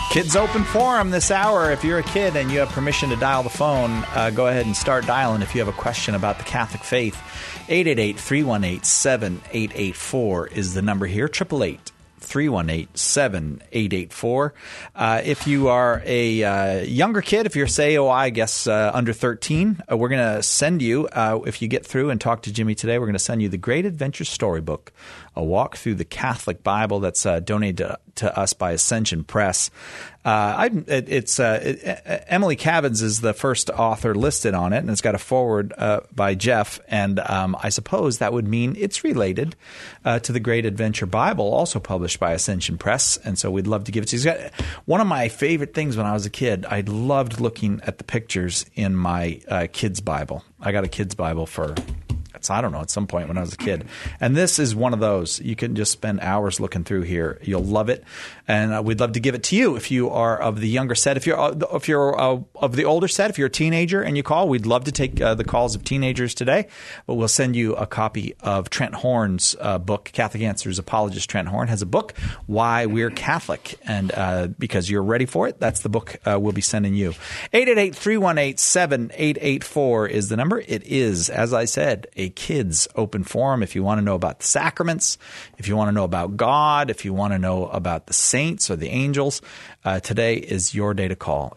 Kids Open Forum this hour. If you're a kid and you have permission to dial the phone, go ahead and start dialing if you have a question about the Catholic faith. 888-318-7884 is the number here. 888-318-7884. If you are a younger kid, if you're, say, I guess under 13, we're going to send you, if you get through and talk to Jimmy today, we're going to send you the Great Adventure Storybook, a walk through the Catholic Bible that's donated to us by Ascension Press. Emily Cavins is the first author listed on it, and it's got a foreword by Jeff. And I suppose that would mean it's related to the Great Adventure Bible, also published by Ascension Press. And so we'd love to give it to you. It's got one of my favorite things when I was a kid. I loved looking at the pictures in my kids' Bible. I got a kids' Bible for, I don't know, at some point when I was a kid. And this is one of those. You can just spend hours looking through here. You'll love it. And we'd love to give it to you if you are of the younger set. If you're of the older set, if you're a teenager and you call, we'd love to take the calls of teenagers today. But we'll send you a copy of Trent Horn's book. Catholic Answers apologist Trent Horn has a book, Why We're Catholic. And because you're ready for it, that's the book we'll be sending you. 888-318-7884 is the number. It is, as I said, a Kids Open Forum. If you want to know about the sacraments, if you want to know about God, if you want to know about the saints or the angels, today is your day to call.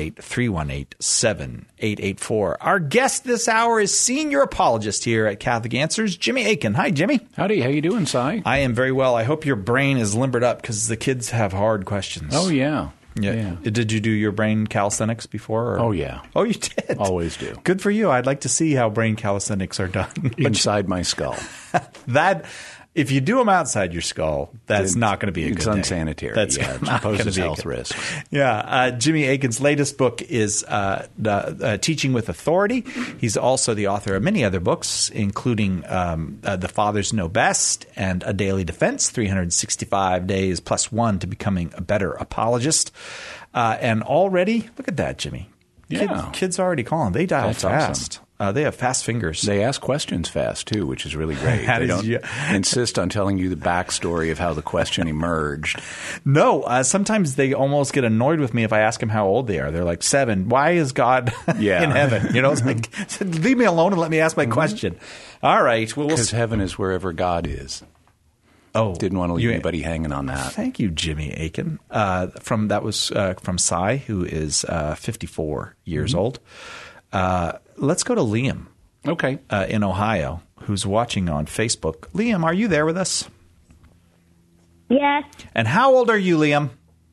888-318-7884. Our guest this hour is senior apologist here at Catholic Answers, Jimmy Akin. Hi, Jimmy. Howdy. How you doing, Si? I am very well. I hope your brain is limbered up because the kids have hard questions. Oh, yeah. Yeah. Did you do your brain calisthenics before? Or? Oh, yeah. Oh, you did? Always do. Good for you. I'd like to see how brain calisthenics are done. Inside my skull. If you do them outside your skull, that's not going to be a good It's day. unsanitary. That's it not poses be health risks. Yeah. Jimmy Akin's latest book is Teaching with Authority. He's also the author of many other books, including The Fathers Know Best and A Daily Defense, 365 Days Plus One to Becoming a Better Apologist. And already, look at that, Jimmy. Yeah. Kids already calling. They dial That's fast. Awesome. They have fast fingers. They ask questions fast, too, which is really great. They don't insist on telling you the backstory of how the question emerged. No, sometimes they almost get annoyed with me if I ask them how old they are. They're like, 7. Why is God in heaven? You know, it's like, leave me alone and let me ask my question. All right. Well, because heaven is wherever God is. Oh, didn't want to leave anybody hanging on that. Thank you, Jimmy Akin. From Cy, who is 54 years old. Let's go to Liam. Okay. In Ohio, who's watching on Facebook. Liam, are you there with us? Yes. And how old are you, Liam?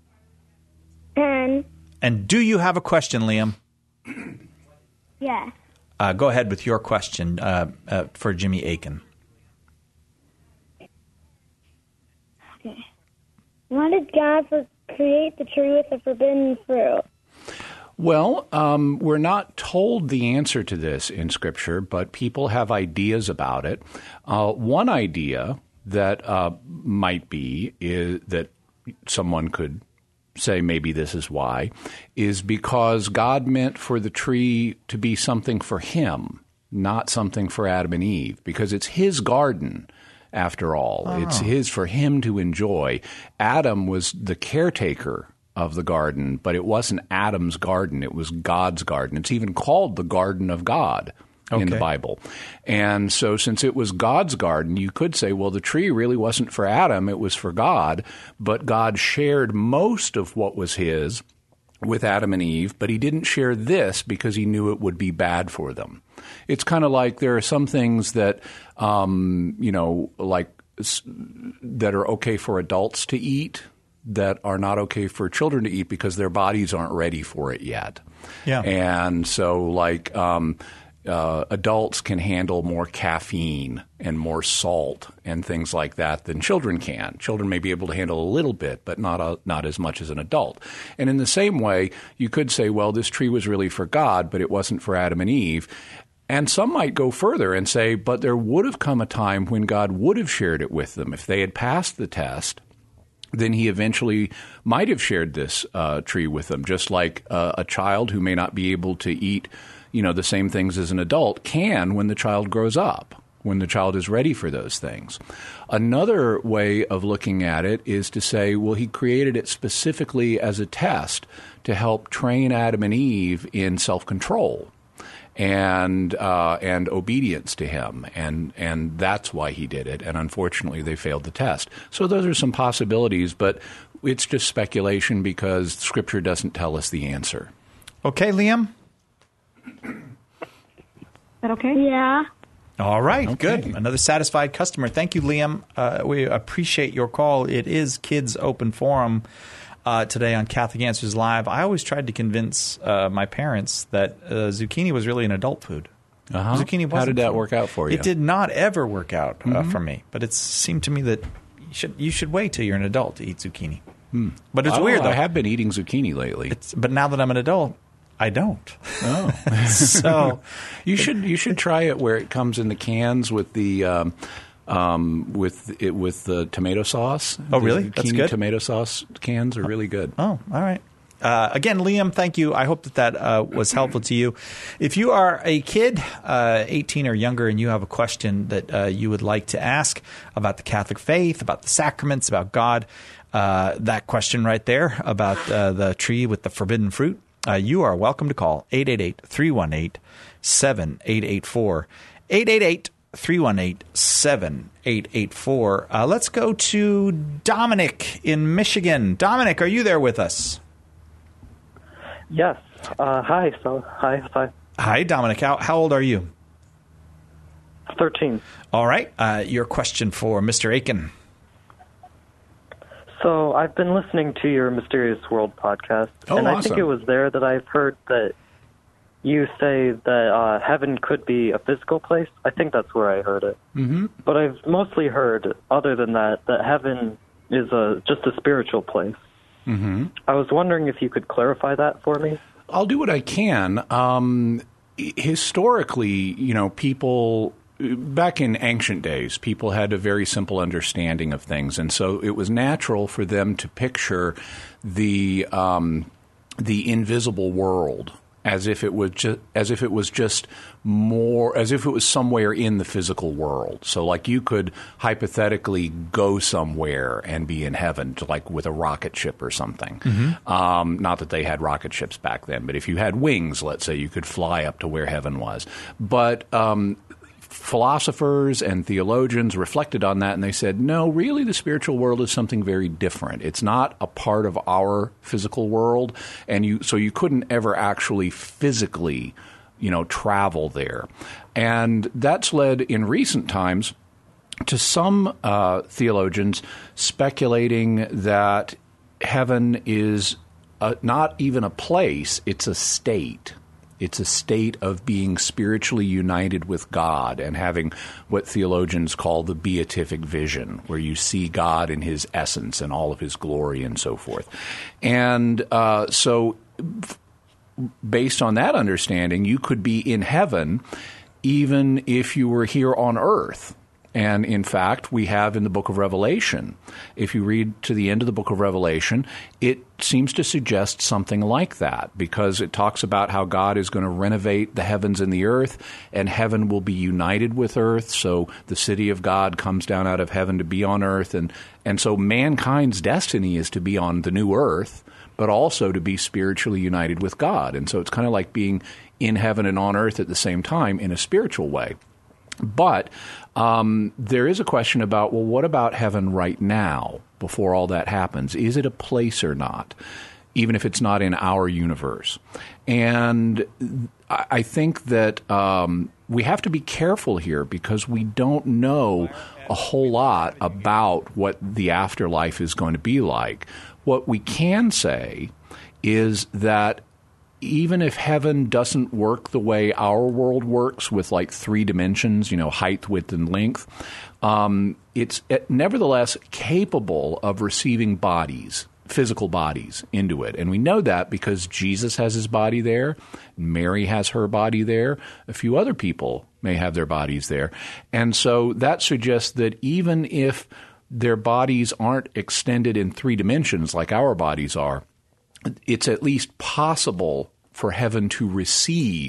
10. And do you have a question, Liam? Yes. Go ahead with your question for Jimmy Akin. Okay. Why did God create the tree with the forbidden fruit? Well, we're not told the answer to this in Scripture, but people have ideas about it. One idea that might be is that someone could say maybe this is why, is because God meant for the tree to be something for him, not something for Adam and Eve, because it's his garden. After all, It's his for him to enjoy. Adam was the caretaker of the garden, but it wasn't Adam's garden. It was God's garden. It's even called the Garden of God in the Bible. And so since it was God's garden, you could say, well, the tree really wasn't for Adam. It was for God, but God shared most of what was his with Adam and Eve, but he didn't share this because he knew it would be bad for them. It's kind of like there are some things that, that are okay for adults to eat that are not okay for children to eat because their bodies aren't ready for it yet. Yeah. And so adults can handle more caffeine and more salt and things like that than children can. Children may be able to handle a little bit, but not as much as an adult. And in the same way, you could say, well, this tree was really for God, but it wasn't for Adam and Eve. And some might go further and say, but there would have come a time when God would have shared it with them. If they had passed the test, then he eventually might have shared this tree with them, just like a child who may not be able to eat, the same things as an adult can when the child grows up. when the child is ready for those things. Another way of looking at it is to say, well, he created it specifically as a test to help train Adam and Eve in self-control and obedience to him, and that's why he did it. And unfortunately, they failed the test. So those are some possibilities, but it's just speculation because Scripture doesn't tell us the answer. Okay, Liam? Is that okay? Yeah. All right, Okay. good. Another satisfied customer. Thank you, Liam. We appreciate your call. It is Kids Open Forum today on Catholic Answers Live. I always tried to convince my parents that zucchini was really an adult food. Zucchini wasn't. How did that food. work out for you? It did not ever work out for me, but it seemed to me that you should wait till you're an adult to eat zucchini. But it's weird, though. I have been eating zucchini lately. But now that I'm an adult, I don't. Oh, So you should try it where it comes in the cans with the with the tomato sauce. Oh, really? The That's zucchini good? tomato sauce cans are really good. Oh, all right. Again, Liam, thank you. I hope that was helpful to you. If you are a kid, 18 or younger, and you have a question that you would like to ask about the Catholic faith, about the sacraments, about God, that question right there about the tree with the forbidden fruit, you are welcome to call 888-318-7884. 888-318-7884. Let's go to Dominic in Michigan. Dominic, are you there with us? Yes. Hi. Hi. Hi, Dominic. How old are you? 13. All right. Your question for Mr. Aiken. So I've been listening to your Mysterious World podcast, and I think awesome. it was there that I've heard that you say that heaven could be a physical place. I think that's where I heard it. Mm-hmm. But I've mostly heard, other than that heaven is just a spiritual place. Mm-hmm. I was wondering if you could clarify that for me. I'll do what I can. Historically, people back in ancient days, people had a very simple understanding of things, and so it was natural for them to picture the invisible world as if it was somewhere in the physical world. So, like, you could hypothetically go somewhere and be in heaven, like with a rocket ship or something. Mm-hmm. Not that they had rocket ships back then, but if you had wings, let's say, you could fly up to where heaven was. But philosophers and theologians reflected on that, and they said, no, really the spiritual world is something very different. It's not a part of our physical world, and so you couldn't ever actually physically, travel there. And that's led in recent times to some theologians speculating that heaven is not even a place, it's a state. It's a state of being spiritually united with God and having what theologians call the beatific vision, where you see God in his essence and all of his glory and so forth. And so based on that understanding, you could be in heaven even if you were here on earth. And in fact, we have in the book of Revelation, if you read to the end of the book of Revelation, it seems to suggest something like that, because it talks about how God is going to renovate the heavens and the earth, and heaven will be united with earth. So the city of God comes down out of heaven to be on earth. And so mankind's destiny is to be on the new earth, but also to be spiritually united with God. And so it's kind of like being in heaven and on earth at the same time in a spiritual way. But there is a question about, well, what about heaven right now before all that happens? Is it a place or not, even if it's not in our universe? And I think that we have to be careful here because we don't know a whole lot about what the afterlife is going to be like. What we can say is that even if heaven doesn't work the way our world works with like 3 dimensions, height, width, and length, it's nevertheless capable of receiving bodies, physical bodies, into it. And we know that because Jesus has his body there, Mary has her body there, a few other people may have their bodies there. And so that suggests that even if their bodies aren't extended in 3 dimensions like our bodies are, it's at least possible for heaven to receive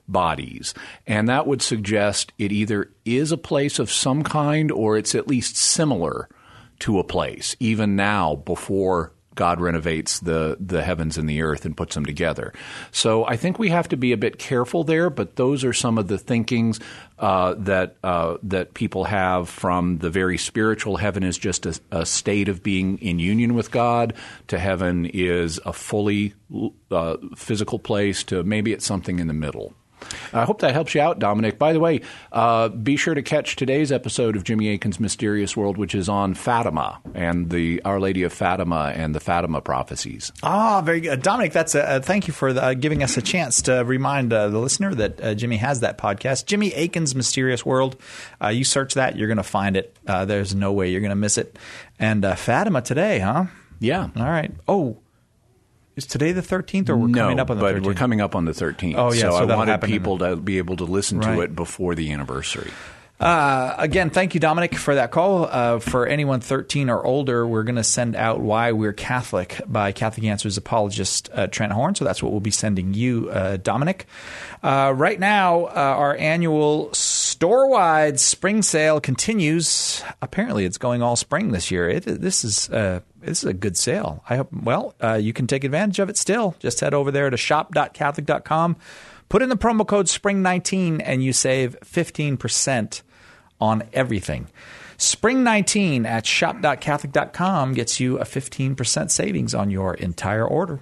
bodies. And that would suggest it either is a place of some kind or it's at least similar to a place, even now before God renovates the heavens and the earth and puts them together. So I think we have to be a bit careful there, but those are some of the thinkings that people have, from the very spiritual heaven is just a state of being in union with God, to heaven is a fully physical place, to maybe it's something in the middle. I hope that helps you out, Dominic. By the way, be sure to catch today's episode of Jimmy Akin's Mysterious World, which is on Fatima and the Our Lady of Fatima and the Fatima prophecies. Very good. Dominic, that's thank you for giving us a chance to remind the listener that Jimmy has that podcast, Jimmy Akin's Mysterious World. You search that, you're going to find it. There's no way you're going to miss it. And Fatima today, huh? Yeah. All right. Oh, is today the 13th, or we're coming up on the 13th? No, but we're coming up on the 13th. Oh, yeah. So I wanted people to be able to listen to it before the anniversary. Again, thank you, Dominic, for that call. For anyone 13 or older, we're going to send out Why We're Catholic by Catholic Answers apologist Trent Horn. So that's what we'll be sending you, Dominic. Right now, our annual store-wide spring sale continues. Apparently, it's going all spring this year. This is a good sale. I hope. Well, you can take advantage of it still. Just head over there to shop.catholic.com. Put in the promo code SPRING19 and you save 15% on everything. SPRING19 at shop.catholic.com gets you a 15% savings on your entire order.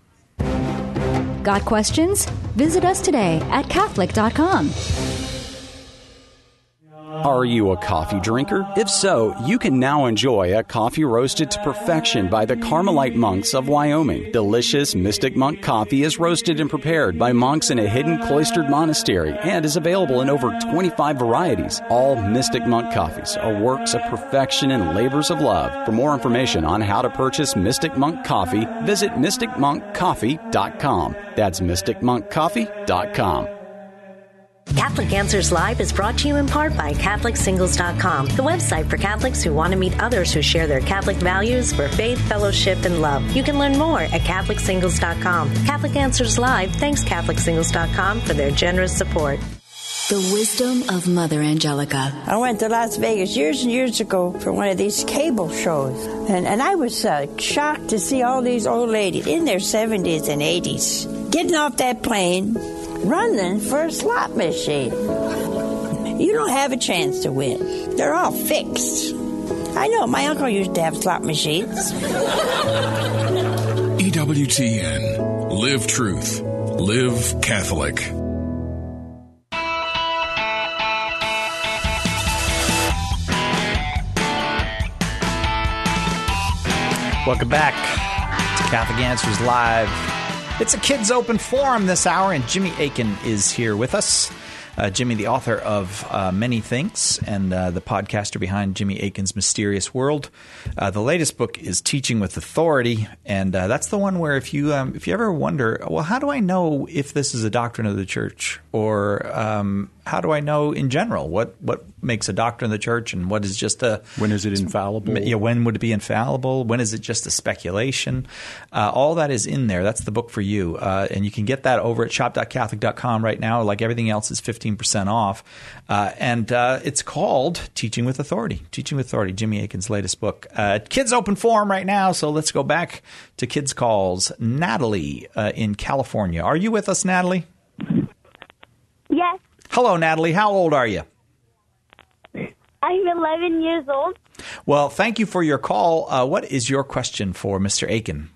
Got questions? Visit us today at Catholic.com. Are you a coffee drinker? If so, you can now enjoy a coffee roasted to perfection by the Carmelite monks of Wyoming. Delicious Mystic Monk coffee is roasted and prepared by monks in a hidden cloistered monastery and is available in over 25 varieties. All Mystic Monk coffees are works of perfection and labors of love. For more information on how to purchase Mystic Monk coffee, visit mysticmonkcoffee.com. That's mysticmonkcoffee.com. Catholic Answers Live is brought to you in part by CatholicSingles.com, the website for Catholics who want to meet others who share their Catholic values for faith, fellowship, and love. You can learn more at CatholicSingles.com. Catholic Answers Live thanks CatholicSingles.com for their generous support. The wisdom of Mother Angelica. I went to Las Vegas years and years ago for one of these cable shows, and I was shocked to see all these old ladies in their 70s and 80s getting off that plane, running for a slot machine. You don't have a chance to win. They're all fixed. I know, my uncle used to have slot machines. EWTN. Live truth. Live Catholic. Welcome back to Catholic Answers Live. It's a kids' open forum this hour, and Jimmy Akin is here with us. Jimmy, the author of many things and the podcaster behind Jimmy Akin's Mysterious World. The latest book is Teaching with Authority, and that's the one where if you ever wonder, well, how do I know if this is a doctrine of the church, or how do I know in general what makes a doctrine of the church, and what is just a when is it infallible? Yeah, when would it be infallible? When is it just a speculation? All that is in there. That's the book for you, and you can get that over at shop.catholic.com right now. Like everything else, is 15% off, and it's called Teaching with Authority. Teaching with Authority, Jimmy Akin's latest book. Kids open forum right now, so let's go back to kids calls. Natalie in California, are you with us, Natalie? Yes. Hello, Natalie. How old are you? I'm 11 years old. Well, thank you for your call. What is your question for Mr. Akin?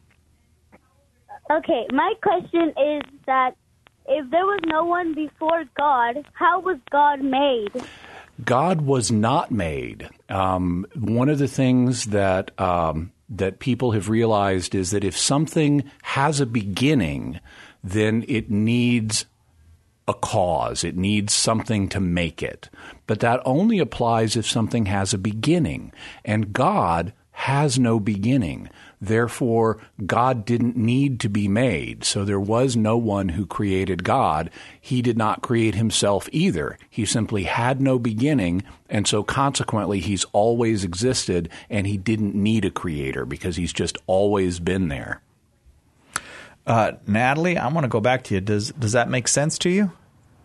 Okay, my question is that if there was no one before God, how was God made? God was not made. One of the things that people have realized is that if something has a beginning, then it needs a cause. It needs something to make it. But that only applies if something has a beginning. And God has no beginning. Therefore, God didn't need to be made. So there was no one who created God. He did not create himself either. He simply had no beginning, and so consequently he's always existed, and he didn't need a creator because he's just always been there. Natalie, I want to go back to you. Does that make sense to you?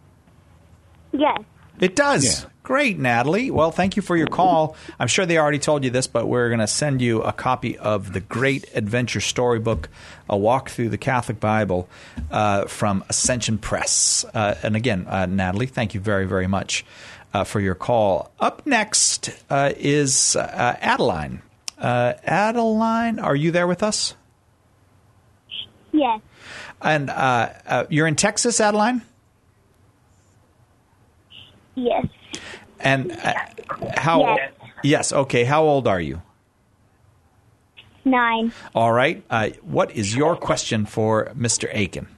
Yes. It does. Yeah. Great, Natalie. Well, thank you for your call. I'm sure they already told you this, but we're going to send you a copy of the Great Adventure Storybook, A Walk Through the Catholic Bible from Ascension Press. And again, Natalie, thank you very, very much for your call. Up next is Adeline. Adeline, are you there with us? Yes. And you're in Texas, Adeline? Yes. And how? Yes. Yes. Okay. How old are you? 9. All right. What is your question for Mr. Aiken?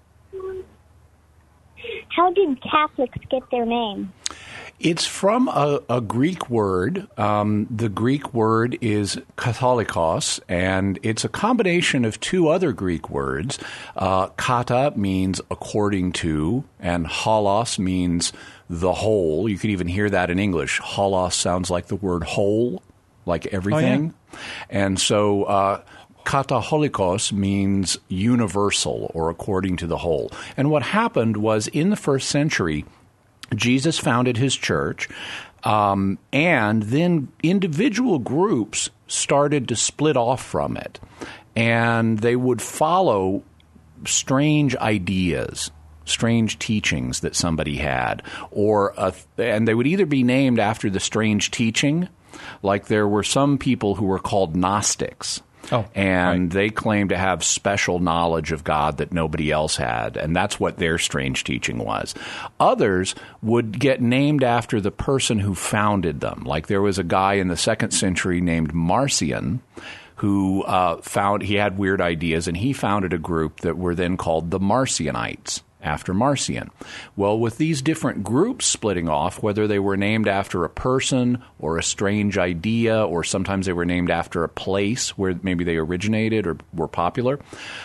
How did Catholics get their name? It's from a Greek word. The Greek word is katholikos, and it's a combination of two other Greek words. Kata means according to, and holos means the whole. You can even hear that in English. Holos sounds like the word whole, like everything. Oh, yeah. And so kataholikos means universal or according to the whole. And what happened was in the first century, Jesus founded his church, and then individual groups started to split off from it. And they would follow strange ideas, strange teachings that somebody had, and they would either be named after the strange teaching, like there were some people who were called Gnostics. And they claimed to have special knowledge of God that nobody else had, and that's what their strange teaching was. Others would get named after the person who founded them. Like there was a guy in the 2nd century named Marcion who he had weird ideas, and he founded a group that were then called the Marcionites, after Marcion. Well, with these different groups splitting off, whether they were named after a person or a strange idea, or sometimes they were named after a place where maybe they originated or were popular,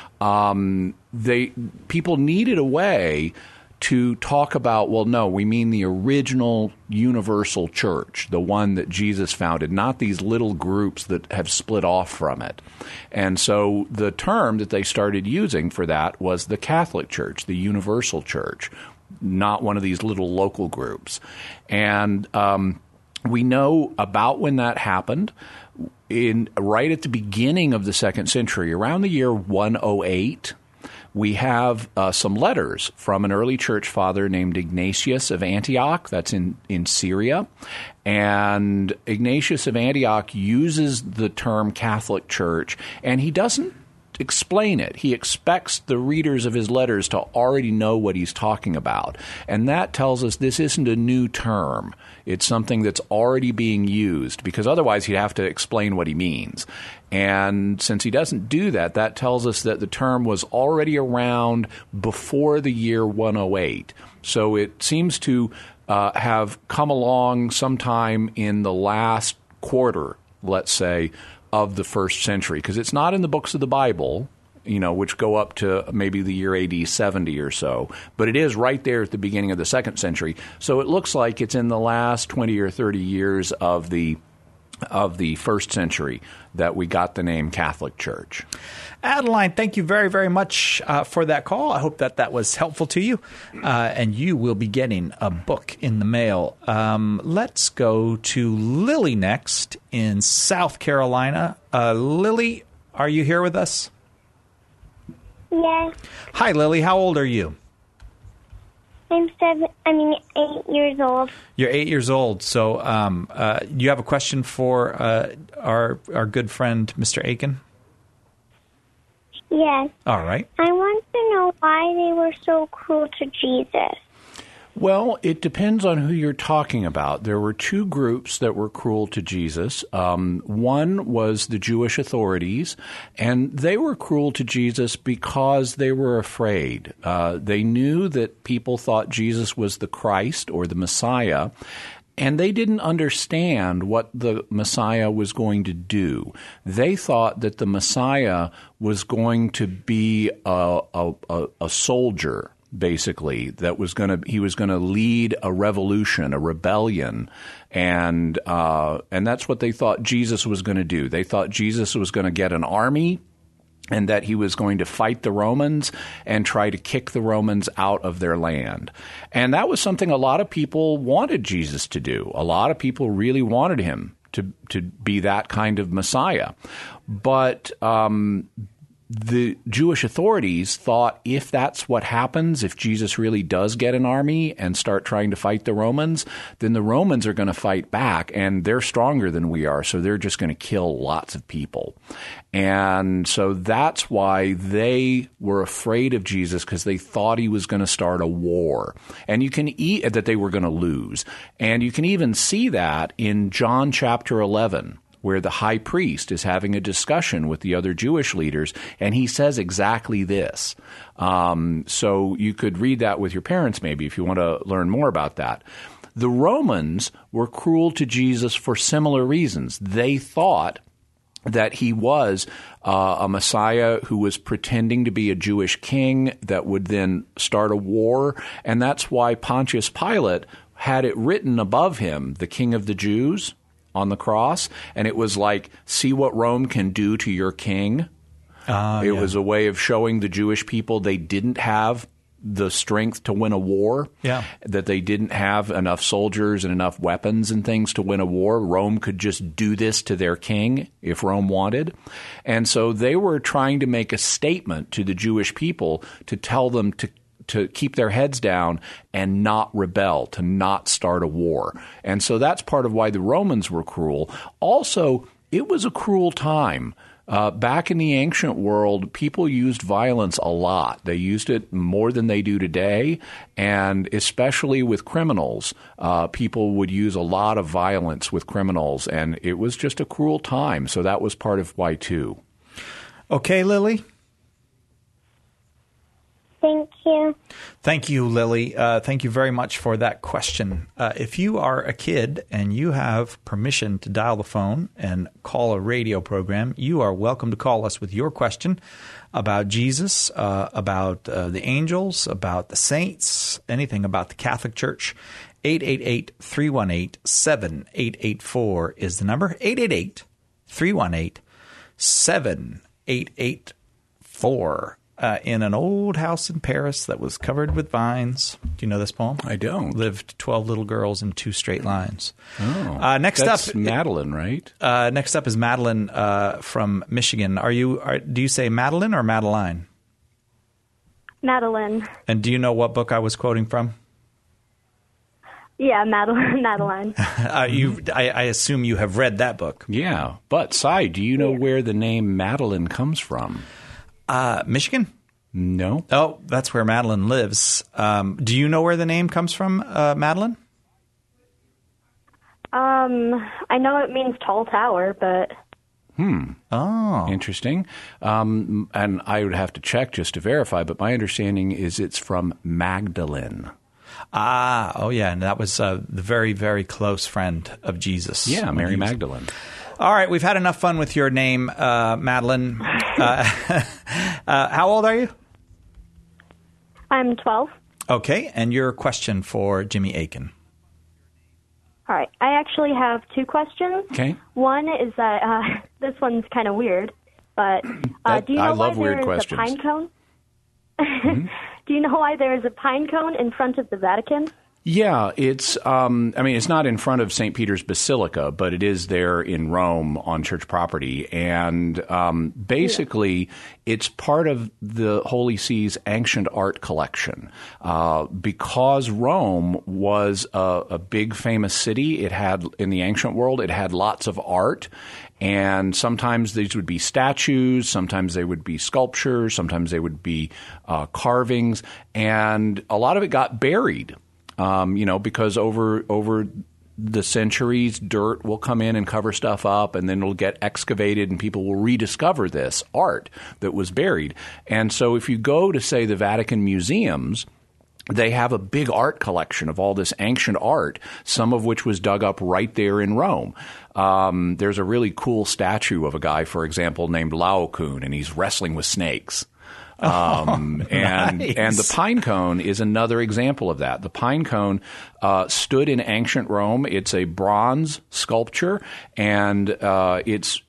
people needed a way to talk about, well, no, we mean the original universal church, the one that Jesus founded, not these little groups that have split off from it. And so the term that they started using for that was the Catholic Church, the universal church, not one of these little local groups. And we know about when that happened. Right at the beginning of the 2nd century, around the year 108, we have some letters from an early church father named Ignatius of Antioch. That's in Syria. And Ignatius of Antioch uses the term Catholic Church, and he doesn't explain it. He expects the readers of his letters to already know what he's talking about. And that tells us this isn't a new term. It's something that's already being used, because otherwise he'd have to explain what he means. And since he doesn't do that, that tells us that the term was already around before the year 108. So it seems to have come along sometime in the last quarter, let's say, of the 1st century, because it's not in the books of the Bible, which go up to maybe the year AD 70 or so, but it is right there at the beginning of the 2nd century. So it looks like it's in the last 20 or 30 years of the 1st century that we got the name Catholic Church. Adeline, thank you very, very much for that call. I hope that was helpful to you, and you will be getting a book in the mail. Let's go to Lily next in South Carolina. Lily, are you here with us? Yes. Hi, Lily. How old are you? I'm 8 years old. You're 8 years old. So you have a question for our good friend, Mr. Aiken? Yes. All right. I want to know why they were so cruel to Jesus. Well, it depends on who you're talking about. There were two groups that were cruel to Jesus. One was the Jewish authorities, and they were cruel to Jesus because they were afraid. They knew that people thought Jesus was the Christ or the Messiah, and they didn't understand what the Messiah was going to do. They thought that the Messiah was going to be a soldier, basically, he was going to lead a revolution, a rebellion, and that's what they thought Jesus was going to do. They thought Jesus was going to get an army, and that he was going to fight the Romans and try to kick the Romans out of their land. And that was something a lot of people wanted Jesus to do. A lot of people really wanted him to be that kind of Messiah. But the Jewish authorities thought if that's what happens, if Jesus really does get an army and start trying to fight the Romans, then the Romans are going to fight back, and they're stronger than we are, so they're just going to kill lots of people. And so that's why they were afraid of Jesus, because they thought he was going to start a war. And you can that they were going to lose. And you can even see that in John chapter 11. Where the high priest is having a discussion with the other Jewish leaders, and he says exactly this. So you could read that with your parents maybe if you want to learn more about that. The Romans were cruel to Jesus for similar reasons. They thought that he was a Messiah who was pretending to be a Jewish king that would then start a war, and that's why Pontius Pilate had it written above him, the King of the Jews, on the cross, and it was like, see what Rome can do to your king. It was a way of showing the Jewish people they didn't have the strength to win a war, that they didn't have enough soldiers and enough weapons and things to win a war. Rome could just do this to their king if Rome wanted. And so they were trying to make a statement to the Jewish people to tell them to keep their heads down and not rebel, to not start a war. And so that's part of why the Romans were cruel. Also, it was a cruel time. Back in the ancient world, people used violence a lot. They used it more than they do today, and especially with criminals. People would use a lot of violence with criminals, and it was just a cruel time. So that was part of why, too. Okay, Lily? Thank you. Thank you, Lily. Thank you very much for that question. If you are a kid and you have permission to dial the phone and call a radio program, you are welcome to call us with your question about Jesus, about the angels, about the saints, anything about the Catholic Church. 888-318-7884 is the number. 888-318-7884. In an old house in Paris that was covered with vines. Do you know this poem? I don't. Lived 12 little girls in 2 straight lines. Oh, that's Madeline, right? Next up is Madeline from Michigan. Do you say Madeline or Madeline? Madeline. And do you know what book I was quoting from? Yeah, Madeline. I assume you have read that book. Yeah. But, Cy, do you know where the name Madeline comes from? Michigan? No. Oh, that's where Madeline lives. Do you know where the name comes from, Madeline? I know it means tall tower, but... Oh. Interesting. And I would have to check just to verify, but my understanding is it's from Magdalene. Oh yeah, and that was the very, very close friend of Jesus. Yeah, Mary Magdalene. All right, we've had enough fun with your name, Madeline. How old are you? I'm 12. Okay, and your question for Jimmy Akin. All right, I actually have 2 questions. Okay. One is that this one's kind of weird, but do you know why there is a pine cone? Mm-hmm. Do you know why there is a pine cone in front of the Vatican? Yeah, it's it's not in front of St. Peter's Basilica, but it is there in Rome on church property. And basically, it's part of the Holy See's ancient art collection. Because Rome was a big, famous city, it had, in the ancient world, it had lots of art. And sometimes these would be statues, sometimes they would be sculptures, sometimes they would be carvings. And a lot of it got buried. Because over the centuries, dirt will come in and cover stuff up, and then it'll get excavated, and people will rediscover this art that was buried. And so if you go to, say, the Vatican museums, they have a big art collection of all this ancient art, some of which was dug up right there in Rome. There's a really cool statue of a guy, for example, named Laocoon, and he's wrestling with snakes. And the pine cone is another example of that. The pine cone stood in ancient Rome. It's a bronze sculpture, and it's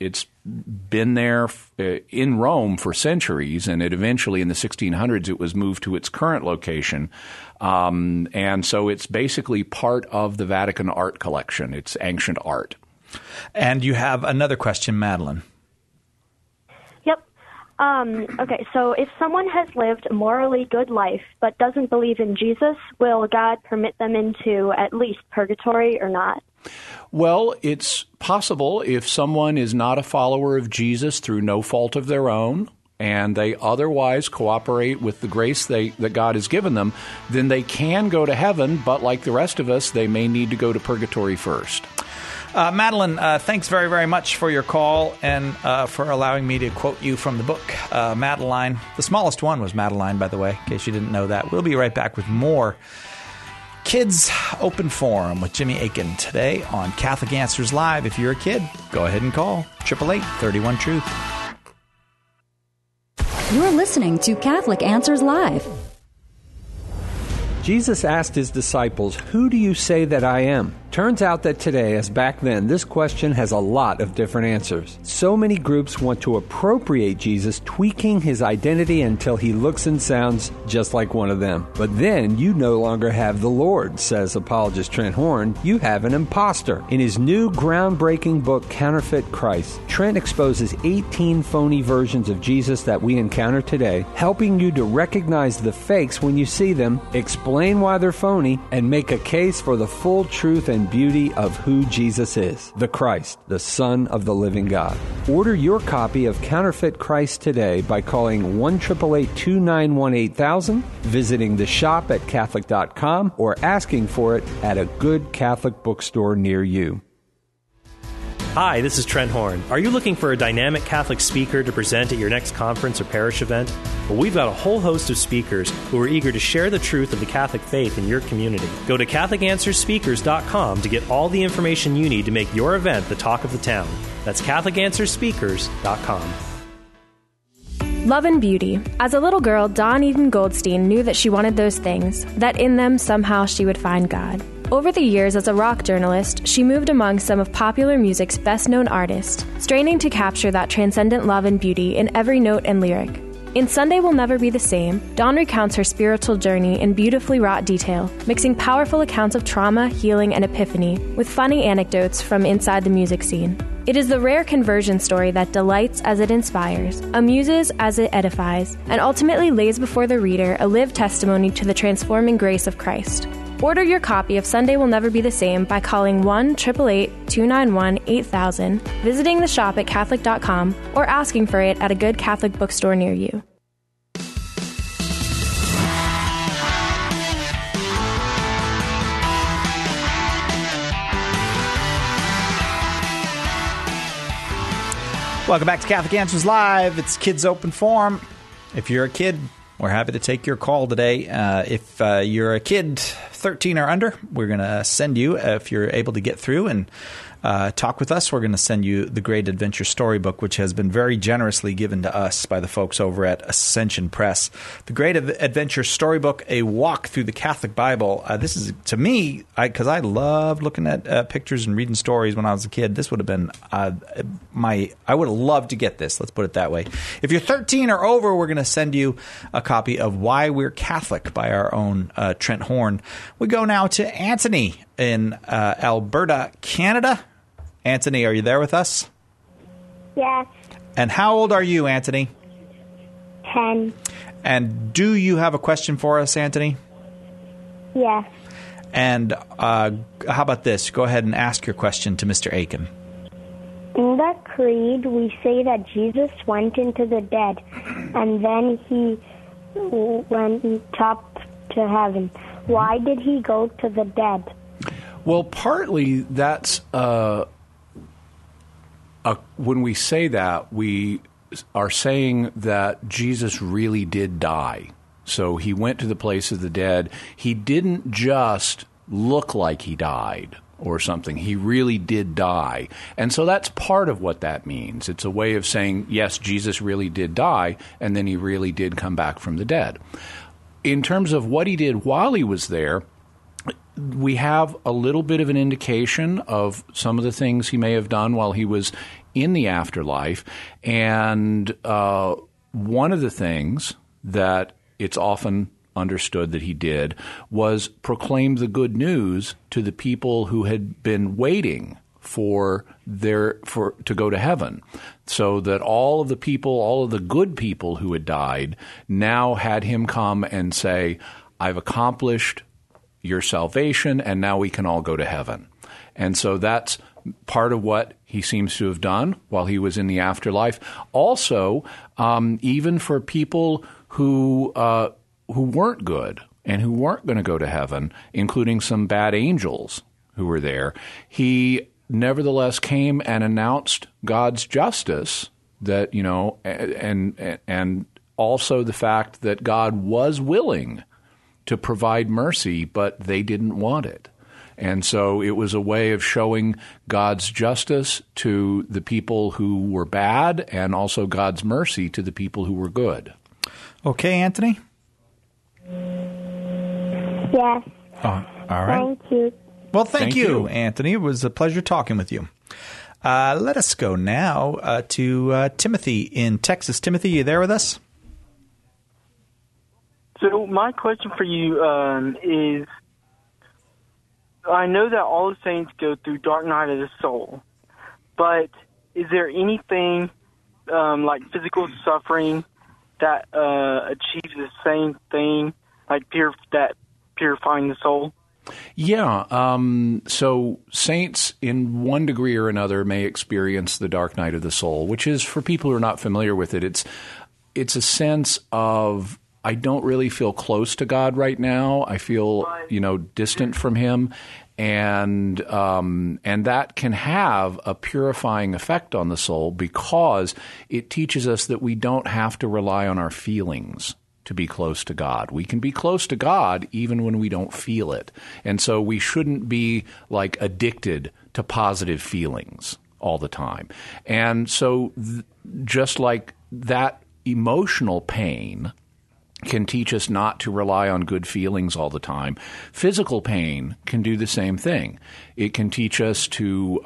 been there in Rome for centuries, and it eventually in the 1600s it was moved to its current location. And so it's basically part of the Vatican art collection. It's ancient art. And you have another question, Madeline. Yep. Okay, so if someone has lived a morally good life but doesn't believe in Jesus, will God permit them into at least purgatory or not? Well, it's possible if someone is not a follower of Jesus through no fault of their own, and they otherwise cooperate with the grace that God has given them, then they can go to heaven, but like the rest of us, they may need to go to purgatory first. Madeline, thanks very, very much for your call and for allowing me to quote you from the book, Madeline. The smallest one was Madeline, by the way, in case you didn't know that. We'll be right back with more Kids Open Forum with Jimmy Akin today on Catholic Answers Live. If you're a kid, go ahead and call 888-31-TRUTH. You're listening to Catholic Answers Live. Jesus asked his disciples, "Who do you say that I am?" Turns out that today, as back then, this question has a lot of different answers. So many groups want to appropriate Jesus, tweaking his identity until he looks and sounds just like one of them. But then you no longer have the Lord, says apologist Trent Horn. You have an imposter. In his new groundbreaking book, Counterfeit Christ, Trent exposes 18 phony versions of Jesus that we encounter today, helping you to recognize the fakes when you see them, explain why they're phony, and make a case for the full truth and beauty of who Jesus is, the Christ, the Son of the living God. Order your copy of Counterfeit Christ today by calling 1-888-291-8000, visiting the shop at Catholic.com, or asking for it at a good Catholic bookstore near you. Hi, this is Trent Horn. Are you looking for a dynamic Catholic speaker to present at your next conference or parish event? Well, we've got a whole host of speakers who are eager to share the truth of the Catholic faith in your community. Go to CatholicAnswersSpeakers.com to get all the information you need to make your event the talk of the town. That's CatholicAnswersSpeakers.com. Love and beauty. As a little girl, Dawn Eden Goldstein knew that she wanted those things, that in them somehow she would find God. Over the years as a rock journalist, she moved among some of popular music's best-known artists, straining to capture that transcendent love and beauty in every note and lyric. In Sunday Will Never Be the Same, Dawn recounts her spiritual journey in beautifully wrought detail, mixing powerful accounts of trauma, healing, and epiphany with funny anecdotes from inside the music scene. It is the rare conversion story that delights as it inspires, amuses as it edifies, and ultimately lays before the reader a lived testimony to the transforming grace of Christ. Order your copy of Sunday Will Never Be the Same by calling 1-888-291-8000, visiting the shop at Catholic.com, or asking for it at a good Catholic bookstore near you. Welcome back to Catholic Answers Live. It's Kids Open Forum. If you're a kid, we're happy to take your call today. If you're a kid 13 or under, we're going to send you, if you're able to get through and talk with us, we're going to send you the Great Adventure Storybook, which has been very generously given to us by the folks over at Ascension Press. The Great Adventure Storybook, a walk through the Catholic Bible. This is, to me, because I loved looking at pictures and reading stories when I was a kid, this would have been I would have loved to get this. Let's put it that way. If you're 13 or over, we're going to send you a copy of Why We're Catholic by our own Trent Horn. We go now to Anthony in Alberta, Canada. Anthony, are you there with us? Yes. And how old are you, Anthony? 10. And do you have a question for us, Anthony? Yes. And how about this? Go ahead and ask your question to Mr. Akin. In the creed, we say that Jesus went into the dead, and then he went up to heaven. Why did he go to the dead? Well, partly that's when we say that, we are saying that Jesus really did die. So he went to the place of the dead. He didn't just look like he died or something. He really did die. And so that's part of what that means. It's a way of saying, yes, Jesus really did die, and then he really did come back from the dead. In terms of what he did while he was there, we have a little bit of an indication of some of the things he may have done while he was in the afterlife. And one of the things that it's often understood that he did was proclaim the good news to the people who had been waiting to go to heaven, so that all of the people, all of the good people who had died, now had him come and say, I've accomplished your salvation, and now we can all go to heaven. And so that's part of what he seems to have done while he was in the afterlife. Also, even for people who weren't good and who weren't going to go to heaven, including some bad angels who were there, he nevertheless came and announced God's justice, that, and also the fact that God was willing to provide mercy, but they didn't want it. And so it was a way of showing God's justice to the people who were bad and also God's mercy to the people who were good. Okay, Anthony? Yes. Oh, all right. Thank you. Well, thank you, Anthony. It was a pleasure talking with you. Let us go now to Timothy in Texas. Timothy, you there with us? So my question for you is, I know that all the saints go through dark night of the soul, but is there anything like physical suffering that achieves the same thing, like purifying the soul? Yeah. So saints in one degree or another may experience the dark night of the soul, which is, for people who are not familiar with it, it's a sense of, I don't really feel close to God right now. I feel, distant from him. And that can have a purifying effect on the soul, because it teaches us that we don't have to rely on our feelings to be close to God. We can be close to God even when we don't feel it. And so we shouldn't be like addicted to positive feelings all the time. And so just like that, emotional pain can teach us not to rely on good feelings all the time. Physical pain can do the same thing. It can teach us to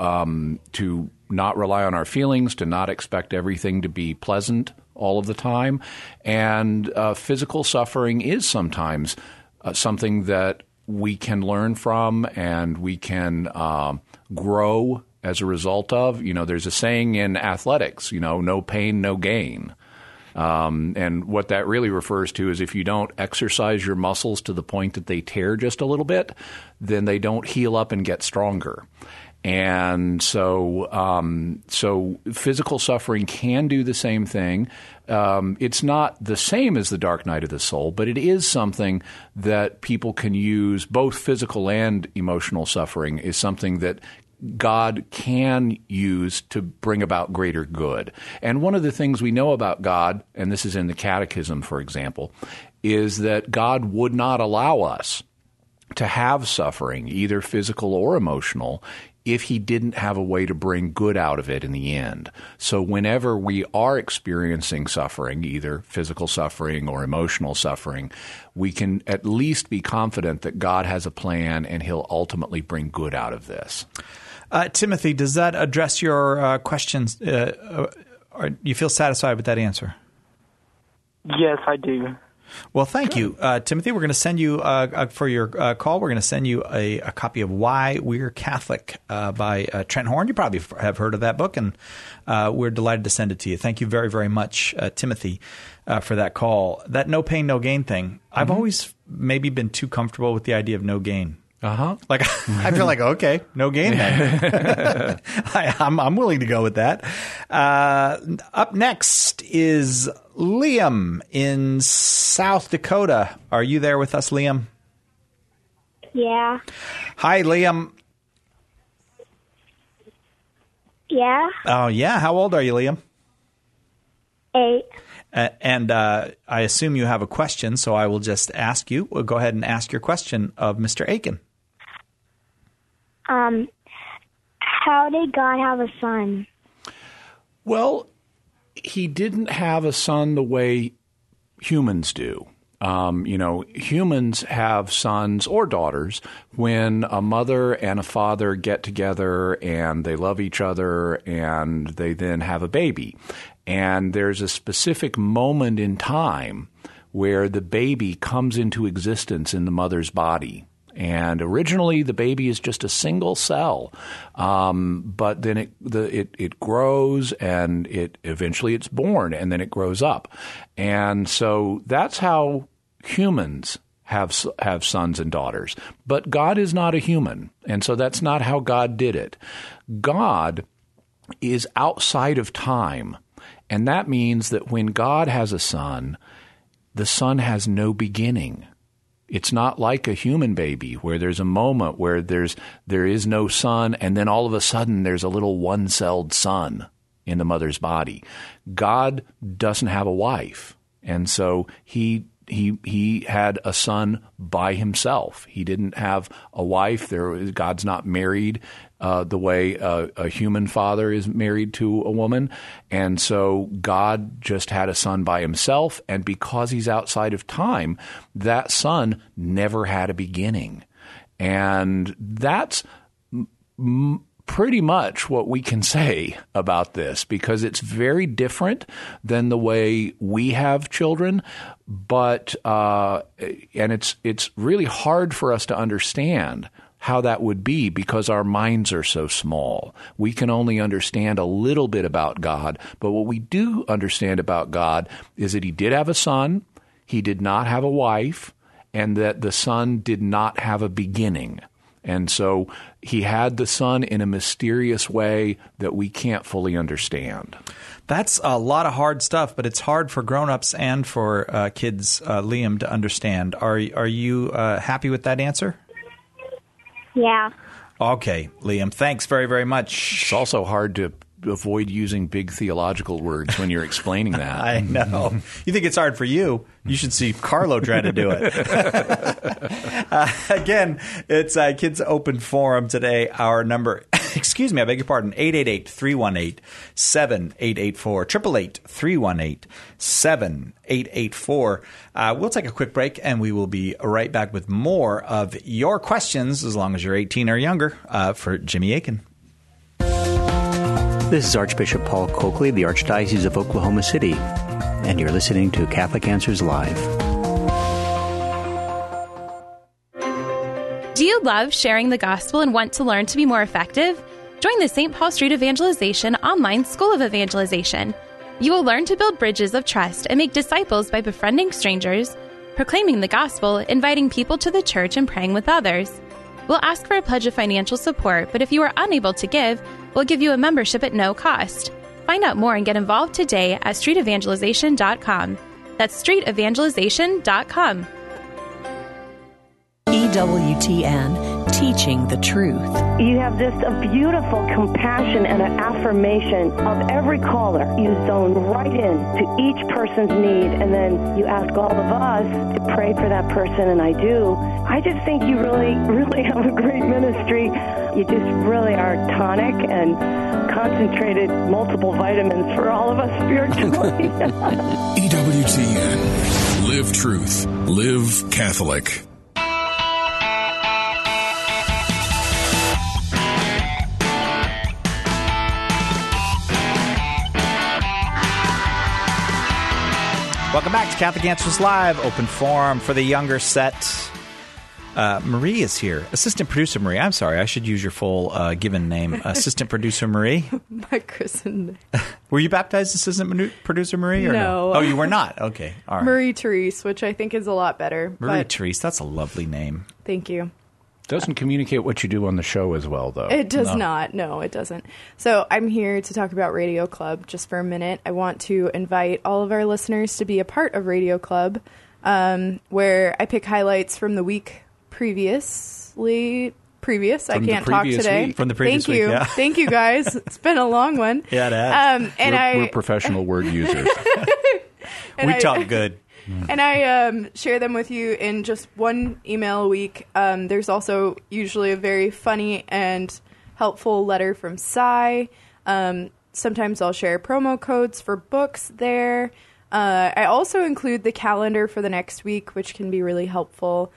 not rely on our feelings, to not expect everything to be pleasant all of the time. And physical suffering is sometimes something that we can learn from and we can grow as a result of. There's a saying in athletics, no pain, no gain. And what that really refers to is if you don't exercise your muscles to the point that they tear just a little bit, then they don't heal up and get stronger. And so physical suffering can do the same thing. It's not the same as the dark night of the soul, but it is something that people can use. Both physical and emotional suffering is something that God can use to bring about greater good. And one of the things we know about God, and this is in the Catechism, for example, is that God would not allow us to have suffering, either physical or emotional, if he didn't have a way to bring good out of it in the end. So whenever we are experiencing suffering, either physical suffering or emotional suffering, we can at least be confident that God has a plan and he'll ultimately bring good out of this. Timothy, does that address your questions? Or you feel satisfied with that answer? Yes, I do. Well, thank you, Timothy. We're going to send you, for your call, we're going to send you a copy of Why We're Catholic by Trent Horn. You probably have heard of that book, and we're delighted to send it to you. Thank you very, very much, Timothy, for that call. That no pain, no gain thing, I've always maybe been too comfortable with the idea of no gain. Like, I feel like, okay, no gain then. I'm willing to go with that. Up next is Liam in South Dakota. Are you there with us, Liam? Yeah. Hi, Liam. Yeah. Oh, yeah. How old are you, Liam? 8. And I assume you have a question, so I will just ask you. We'll go ahead and ask your question of Mr. Aiken. How did God have a son? Well, he didn't have a son the way humans do. Humans have sons or daughters when a mother and a father get together and they love each other and they then have a baby. And there's a specific moment in time where the baby comes into existence in the mother's body. And originally, the baby is just a single cell, but then it grows, and eventually it's born, and then it grows up. And so that's how humans have sons and daughters. But God is not a human, and so that's not how God did it. God is outside of time, and that means that when God has a son, the son has no beginning. It's not like a human baby where there's a moment where there is no son, and then all of a sudden there's a little one-celled son in the mother's body. God doesn't have a wife, and so he had a son by himself. He didn't have a wife. God's not married the way a human father is married to a woman. And so God just had a son by himself. And because he's outside of time, that son never had a beginning. And that's pretty much what we can say about this, because it's very different than the way we have children, but and it's really hard for us to understand how that would be because our minds are so small. We can only understand a little bit about God, but what we do understand about God is that he did have a son, he did not have a wife, and that the son did not have a beginning. And so he had the son in a mysterious way that we can't fully understand. That's a lot of hard stuff, but it's hard for grown-ups and for kids, Liam, to understand. Are you happy with that answer? Yeah. Okay, Liam, thanks very, very much. It's also hard to avoid using big theological words when you're explaining that. I know. You think it's hard for you. You should see Carlo try to do it. Again, it's Kids Open Forum today. Our number, excuse me, I beg your pardon, 888-318-7884, 888-318-7884. We'll take a quick break, and we will be right back with more of your questions, as long as you're 18 or younger, for Jimmy Akin. This is Archbishop Paul Coakley, the Archdiocese of Oklahoma City, and you're listening to Catholic Answers Live. Do you love sharing the gospel and want to learn to be more effective? Join the St. Paul Street Evangelization online School of Evangelization. You will learn to build bridges of trust and make disciples by befriending strangers, proclaiming the gospel, inviting people to the church, and praying with others. We'll ask for a pledge of financial support, but if you are unable to give, we'll give you a membership at no cost. Find out more and get involved today at streetevangelization.com. That's streetevangelization.com. EWTN, teaching the truth. You have just a beautiful compassion and an affirmation of every caller. You zone right in to each person's need, and then you ask all of us to pray for that person, and I do. I just think you really, really have a great ministry. You just really are tonic and concentrated multiple vitamins for all of us spiritually. EWTN. Live truth. Live Catholic. Welcome back to Catholic Answers Live, open forum for the younger set. Marie is here. Assistant Producer Marie. I'm sorry, I should use your full given name. Assistant Producer Marie. My christened. Were you baptized Assistant Producer Marie? Or No. Oh, you were not? Okay, all right. Marie Therese, which I think is a lot better. Marie Therese, that's a lovely name. Thank you. Doesn't communicate what you do on the show as well, though. It does not. No, it doesn't. So I'm here to talk about Radio Club just for a minute. I want to invite all of our listeners to be a part of Radio Club, where I pick highlights from the week previous. I can't talk today. Week. From the previous week, yeah. Thank you, guys. It's been a long one. Yeah, it has. We're professional word users. We talk good. And I share them with you in just one email a week. There's also usually a very funny and helpful letter from Cy. Sometimes I'll share promo codes for books there. I also include the calendar for the next week, which can be really helpful.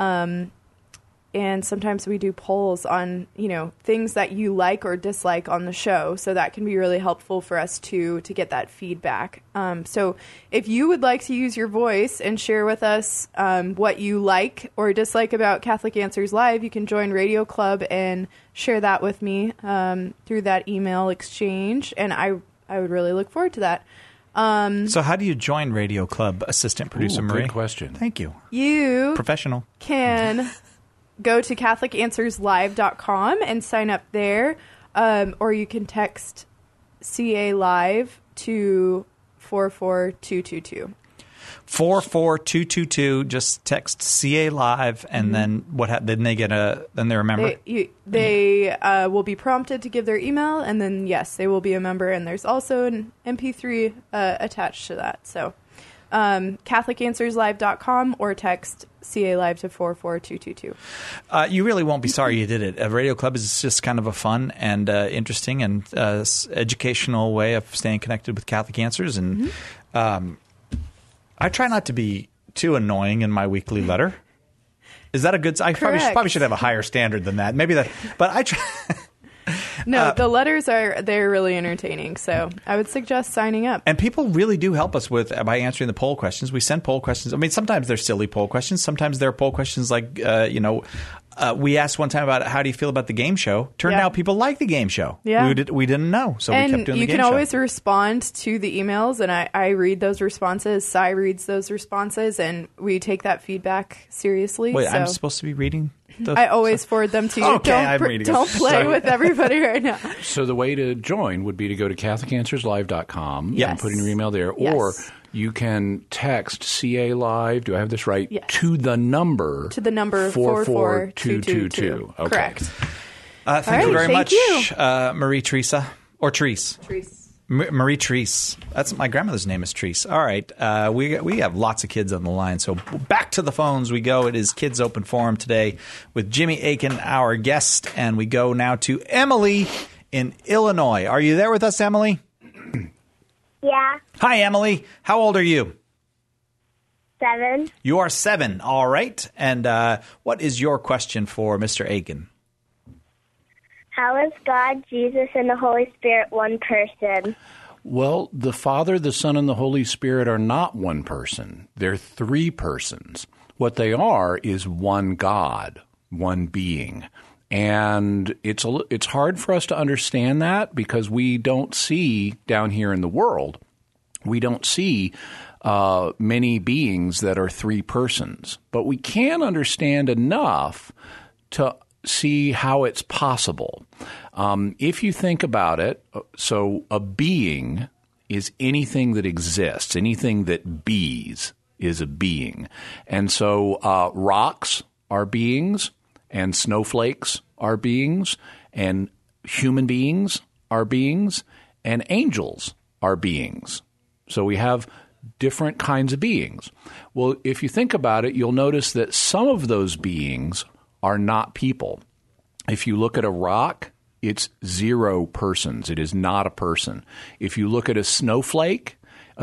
And sometimes we do polls on, things that you like or dislike on the show. So that can be really helpful for us to get that feedback. So if you would like to use your voice and share with us what you like or dislike about Catholic Answers Live, you can join Radio Club and share that with me through that email exchange. And I would really look forward to that. So how do you join Radio Club, Assistant Producer Marie? Good question. Thank you. You Professional. Can go to CatholicAnswersLive.com and sign up there, or you can text CA Live to 44222. 44222. Just text CA Live, and then then they get then they remember. They will be prompted to give their email, and then yes, they will be a member. And there's also an MP3 attached to that. So CatholicAnswersLive.com or text CA Live to 44222. You really won't be sorry you did it. Radio Club is just kind of a fun and interesting and educational way of staying connected with Catholic Answers. And I try not to be too annoying in my weekly letter. Is that a good? I probably should have a higher standard than that. Maybe that, but I try. No, the letters they're really entertaining, so I would suggest signing up. And people really do help us by answering the poll questions. We send poll questions. I mean, sometimes they're silly poll questions. Sometimes they're poll questions like, we asked one time about how do you feel about the game show. Turned out people like the game show. Yeah. We didn't know, so we kept doing the game show. And you can always respond to the emails, and I read those responses. Cy reads those responses, and we take that feedback seriously. Wait, I'm supposed to be reading? I always forward them to you. Okay, don't play with everybody right now. So the way to join would be to go to CatholicAnswersLive.com and put in your email there, or you can text CA Live. Do I have this right? Yes. To the number 44222. Okay. Correct. Thank you very much, you. Marie Teresa or Therese. Therese. Marie Therese. That's my grandmother's name is Therese. All right. We have lots of kids on the line. So back to the phones we go. It is Kids Open Forum today with Jimmy Akin, our guest. And we go now to Emily in Illinois. Are you there with us, Emily? Yeah. Hi, Emily. How old are you? 7. You are 7. All right. And what is your question for Mr. Akin? How is God, Jesus, and the Holy Spirit one person? Well, the Father, the Son, and the Holy Spirit are not one person. They're 3 persons. What they are is one God, one being. And it's hard for us to understand that because we don't see down here in the world, we don't see many beings that are 3 persons. But we can understand enough to see how it's possible. If you think about it, so a being is anything that exists, anything that bees is a being. And so rocks are beings, and snowflakes are beings, and human beings are beings, and angels are beings. So we have different kinds of beings. Well, if you think about it, you'll notice that some of those beings are not people. If you look at a rock, it's 0 persons. It is not a person. If you look at a snowflake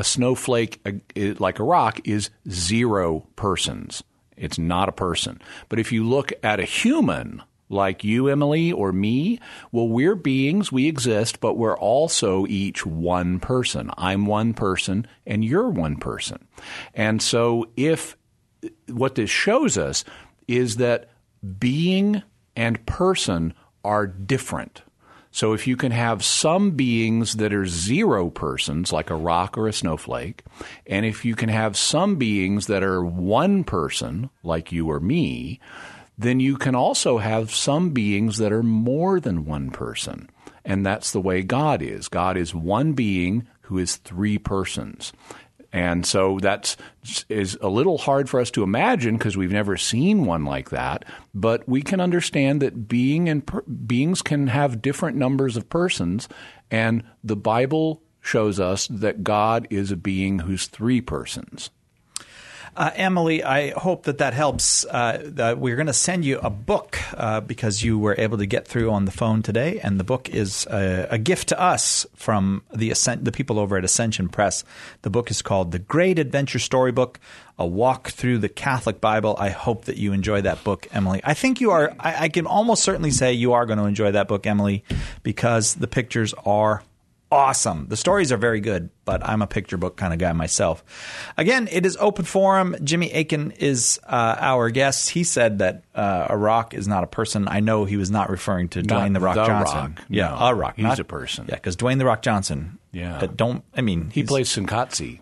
like a rock is 0 persons. It's not a person. But if you look at a human like you, Emily, or me, well, we're beings, we exist, but we're also each one person. I'm one person, and you're one person. And so what this shows us is that being and person are different. So if you can have some beings that are 0 persons, like a rock or a snowflake, and if you can have some beings that are 1 person, like you or me, then you can also have some beings that are more than 1 person. And that's the way God is. God is one being who is 3 persons. And so that is a little hard for us to imagine because we've never seen one like that. But we can understand that beings can have different numbers of persons. And the Bible shows us that God is a being who's 3 persons. Emily, I hope that helps. We're going to send you a book because you were able to get through on the phone today, and the book is a gift to us from the people over at Ascension Press. The book is called The Great Adventure Storybook, A Walk Through the Catholic Bible. I hope that you enjoy that book, Emily. I think you are. I can almost certainly say you are going to enjoy that book, Emily, because the pictures are awesome. The stories are very good, but I'm a picture book kind of guy myself. Again, it is open forum. Jimmy Akin is our guest. He said that a rock is not a person. I know he was not referring to Dwayne The Rock Johnson. Rock. Yeah, no, a rock. He's not a person. Yeah, because Dwayne The Rock Johnson. Yeah. He plays Sinkatsi.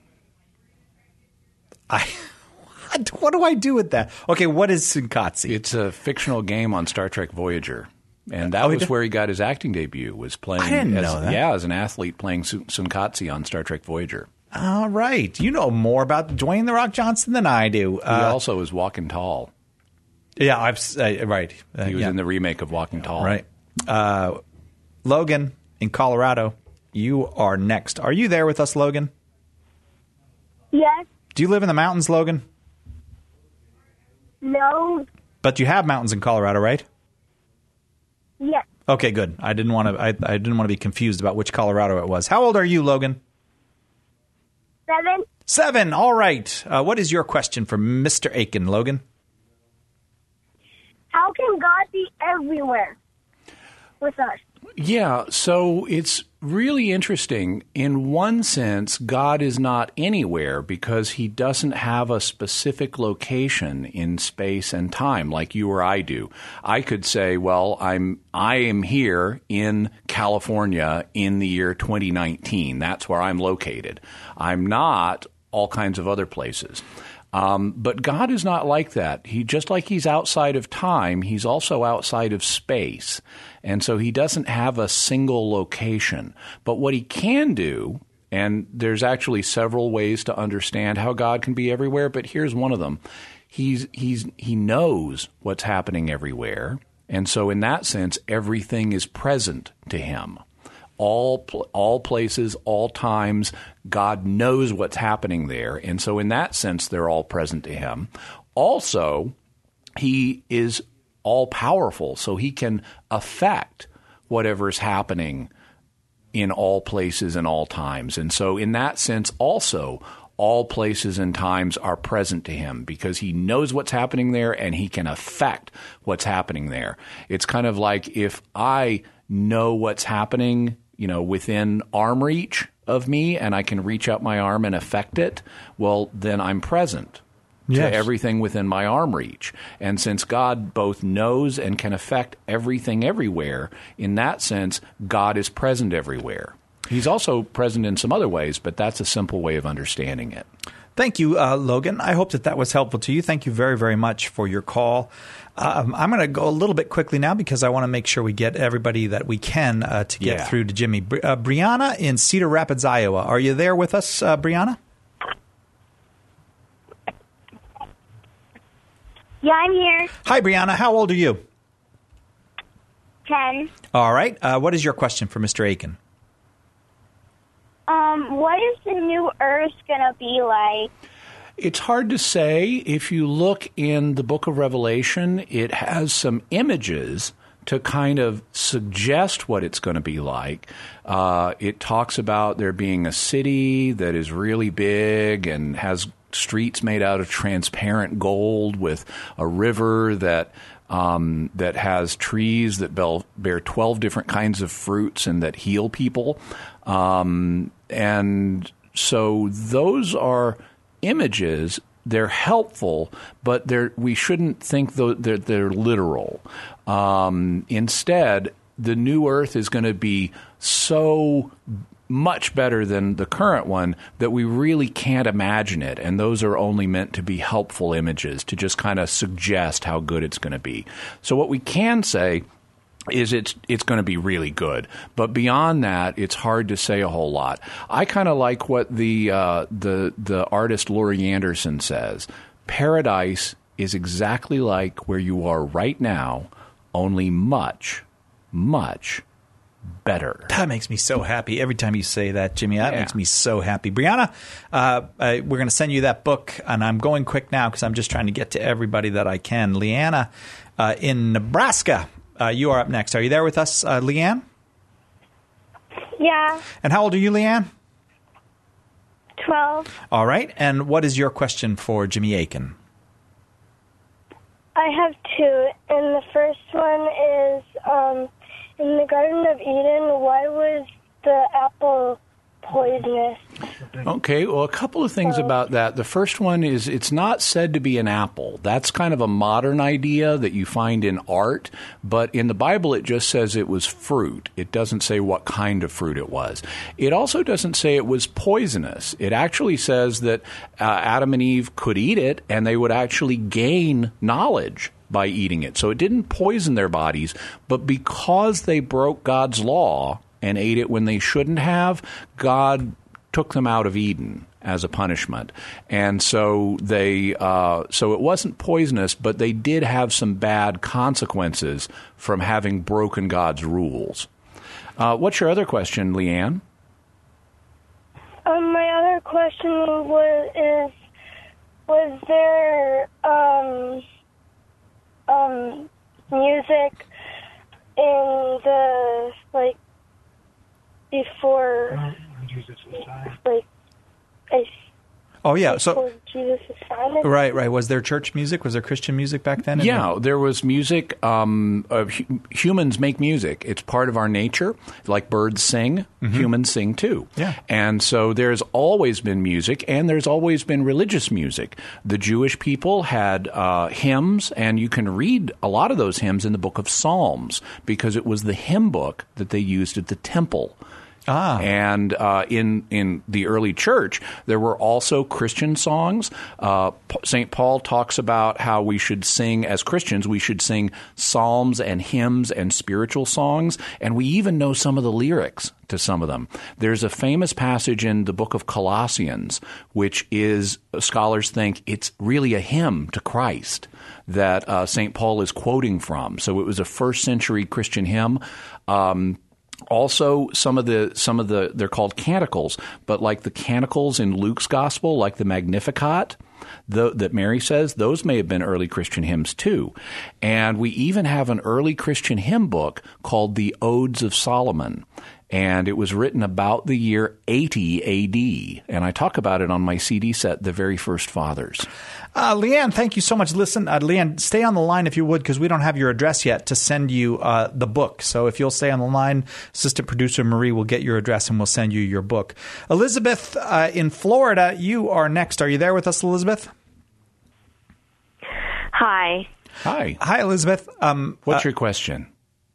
What do I do with that? Okay, what is Sinkatsi? It's a fictional game on Star Trek Voyager. And that was where he got his acting debut, was playing as an athlete playing Sinkatsi on Star Trek Voyager. All right. You know more about Dwayne The Rock Johnson than I do. He also is Walking Tall. Yeah, right. He was in the remake of Walking Tall. Right. Logan in Colorado, you are next. Are you there with us, Logan? Yes. Do you live in the mountains, Logan? No. But you have mountains in Colorado, right? Yes. Okay, good. I didn't want to. I didn't want to be confused about which Colorado it was. How old are you, Logan? 7. 7. All right. What is your question for Mr. Akin, Logan? How can God be everywhere with us? Yeah, so it's really interesting. In one sense, God is not anywhere because he doesn't have a specific location in space and time like you or I do. I could say, well, I am here in California in the year 2019. That's where I'm located. I'm not all kinds of other places. But God is not like that. Just like he's outside of time, he's also outside of space. And so he doesn't have a single location. But what he can do, and there's actually several ways to understand how God can be everywhere, but here's one of them. He knows what's happening everywhere. And so in that sense, everything is present to him. All places, all times, God knows what's happening there. And so in that sense, they're all present to him. Also, he is all-powerful, so he can affect whatever's happening in all places and all times. And so in that sense, also, all places and times are present to him because he knows what's happening there and he can affect what's happening there. It's kind of like if I know what's happening within arm reach of me and I can reach out my arm and affect it, well, then I'm present to everything within my arm reach. And since God both knows and can affect everything everywhere, in that sense, God is present everywhere. He's also present in some other ways, but that's a simple way of understanding it. Thank you, Logan. I hope that was helpful to you. Thank you very, very much for your call. I'm going to go a little bit quickly now because I want to make sure we get everybody that we can to get through to Jimmy. Brianna in Cedar Rapids, Iowa. Are you there with us, Brianna? Yeah, I'm here. Hi, Brianna. How old are you? 10. All right. What is your question for Mr. Akin? What is the new Earth going to be like? It's hard to say. If you look in the book of Revelation, it has some images to kind of suggest what it's going to be like. It talks about there being a city that is really big and has streets made out of transparent gold with a river that has trees that bear 12 different kinds of fruits and that heal people. And so those are images. They're helpful, but we shouldn't think they're literal. Instead, the new earth is going to be so much better than the current one that we really can't imagine it. And those are only meant to be helpful images to just kind of suggest how good it's going to be. So what we can say is it's going to be really good. But beyond that, it's hard to say a whole lot. I kind of like what the artist Laurie Anderson says. Paradise is exactly like where you are right now, only much, much better. That makes me so happy every time you say that, Jimmy. That makes me so happy. Brianna, we're going to send you that book, and I'm going quick now because I'm just trying to get to everybody that I can. Leanna in Nebraska, you are up next. Are you there with us, Leanne? Yeah. And how old are you, Leanne? 12. All right. And what is your question for Jimmy Akin? I have two, and the first one is, in the Garden of Eden, why was the apple poisonous? Okay, well, a couple of things about that. The first one is it's not said to be an apple. That's kind of a modern idea that you find in art, but in the Bible it just says it was fruit. It doesn't say what kind of fruit it was. It also doesn't say it was poisonous. It actually says that Adam and Eve could eat it and they would actually gain knowledge by eating it. So it didn't poison their bodies, but because they broke God's law and ate it when they shouldn't have, God took them out of Eden as a punishment. And so so it wasn't poisonous, but they did have some bad consequences from having broken God's rules. What's your other question, Leanne? My other question was there music in the, before, Oh, yeah. So Jesus is silent? Right. Was there church music? Was there Christian music back then? Yeah, there was music. Humans make music. It's part of our nature. Like birds sing, humans sing too. Yeah. And so there's always been music, and there's always been religious music. The Jewish people had hymns, and you can read a lot of those hymns in the book of Psalms because it was the hymn book that they used at the temple. And in the early church, there were also Christian songs. St. Paul talks about how we should sing, as Christians, we should sing psalms and hymns and spiritual songs, and we even know some of the lyrics to some of them. There's a famous passage in the book of Colossians, which is, scholars think, it's really a hymn to Christ that St. Paul is quoting from. So it was a first century Christian hymn. Also, some of the they're called canticles, but like the canticles in Luke's gospel, like the Magnificat that Mary says, those may have been early Christian hymns too. And we even have an early Christian hymn book called the Odes of Solomon. And it was written about the year 80 A.D., and I talk about it on my CD set, The Very First Fathers. Leanne, thank you so much. Listen, Leanne, stay on the line if you would, because we don't have your address yet to send you the book. So if you'll stay on the line, assistant producer Marie will get your address and we'll send you your book. Elizabeth in Florida, you are next. Are you there with us, Elizabeth? Hi. Hi. Hi, Elizabeth. What's your question?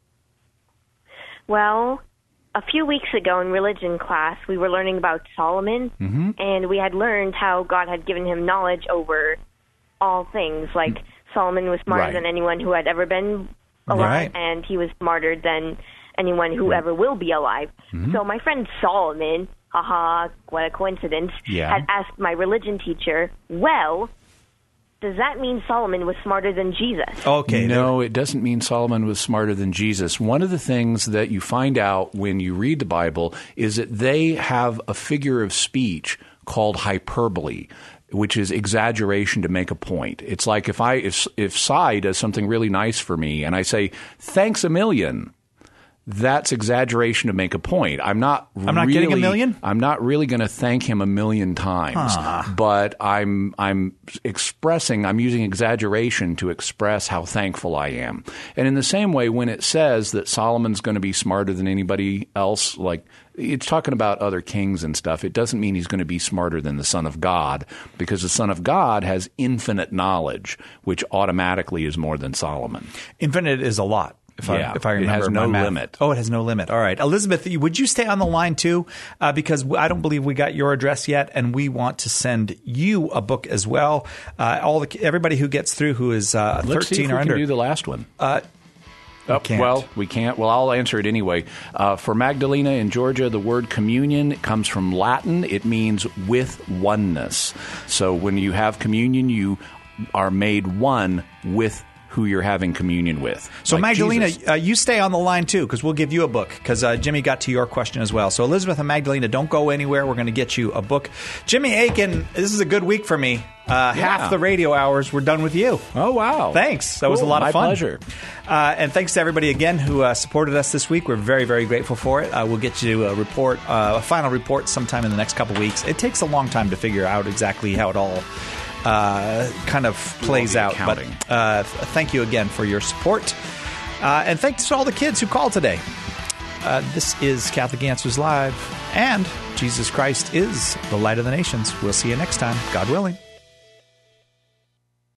Well, a few weeks ago in religion class, we were learning about Solomon, and we had learned how God had given him knowledge over all things. Like Solomon was smarter than anyone who had ever been alive, and he was smarter than anyone who ever will be alive. So my friend Solomon, haha, what a coincidence, had asked my religion teacher, well, does that mean Solomon was smarter than Jesus? Okay. No, it doesn't mean Solomon was smarter than Jesus. One of the things that you find out when you read the Bible is that they have a figure of speech called hyperbole, which is exaggeration to make a point. It's like if Cy does something really nice for me and I say, thanks a million, that's exaggeration to make a point. I'm not getting $1 million? I'm not really going to thank him 1,000,000 times, but I'm using exaggeration to express how thankful I am. And in the same way, when it says that Solomon's going to be smarter than anybody else, like it's talking about other kings and stuff, it doesn't mean he's going to be smarter than the Son of God, because the Son of God has infinite knowledge, which automatically is more than Solomon. Infinite is a lot. If I remember, it has no limit. Oh, it has no limit. All right. Elizabeth, would you stay on the line too? Because I don't believe we got your address yet, and we want to send you a book as well. Everybody who gets through who is 13 Let's see if or we under. can do the last one. Can't. Well, we can't. Well, I'll answer it anyway. For Magdalena in Georgia, the word communion comes from Latin. It means with oneness. So when you have communion, you are made one with who you're having communion with. So, like Magdalena, Jesus. you stay on the line, too, because we'll give you a book, because Jimmy got to your question as well. So, Elizabeth and Magdalena, don't go anywhere. We're going to get you a book. Jimmy Aiken, this is a good week for me. Half the radio hours were done with you. Oh, wow. Thanks. That was a lot of fun. My pleasure. And thanks to everybody again who supported us this week. We're very, very grateful for it. We'll get you a final report sometime in the next couple weeks. It takes a long time to figure out exactly how it all kind of plays out. Accounting. But thank you again for your support. And thanks to all the kids who called today. This is Catholic Answers Live, and Jesus Christ is the light of the nations. We'll see you next time, God willing.